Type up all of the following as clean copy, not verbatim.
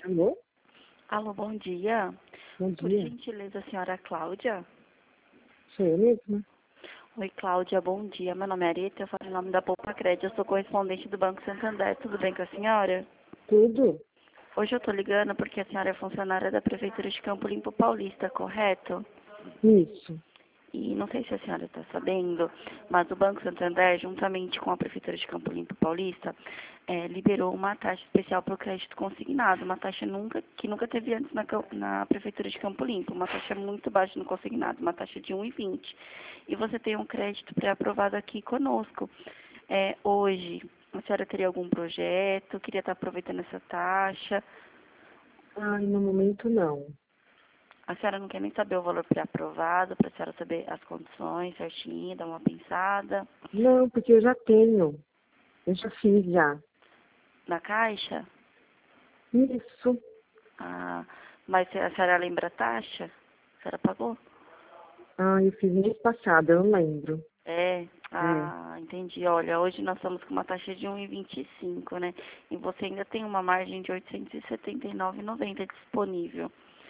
Alô? Alô, bom dia. Bom Por dia. gentileza, a senhora Cláudia? Sou eu mesma? Oi, Cláudia, bom dia. Meu nome é Arita, eu falo em nome da Poupa Crédito, eu sou correspondente do Banco Santander. Tudo bem com a senhora? Tudo? Hoje eu tô ligando porque a senhora é funcionária da Prefeitura de Campo Limpo Paulista, correto? Isso. E não sei se a senhora está sabendo, mas o Banco Santander, juntamente com a Prefeitura de Campo Limpo Paulista, liberou uma taxa especial para o crédito consignado, uma taxa que nunca teve antes na Prefeitura de Campo Limpo, uma taxa muito baixa no consignado, uma taxa de 1,20. E você tem um crédito pré-aprovado aqui conosco. Hoje, a senhora teria algum projeto? Queria estar aproveitando essa taxa? Ai, no momento não. A senhora não quer nem saber o valor pré-aprovado, para a senhora saber as condições certinho, dar uma pensada. Não, porque eu já tenho. Eu já fiz já. Na Caixa? Isso. Ah, mas a senhora lembra a taxa? A senhora pagou? Ah, eu fiz mês passado, eu não lembro. É. Entendi. Olha, hoje nós estamos com uma taxa de 1,25, né? E você ainda tem uma margem de 879,90 disponível.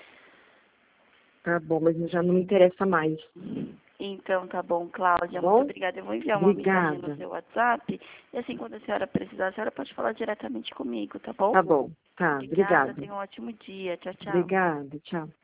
Tá bom, mas já não me interessa mais. Então, tá bom, Cláudia, Tá muito bom? obrigada. Eu vou enviar uma mensagem no Obrigada. seu WhatsApp. E assim, quando a senhora precisar, a senhora pode falar diretamente comigo, tá bom? Tá bom. Tá, Obrigada, obrigada. tenha um ótimo dia. Tchau, tchau. Obrigada, tchau.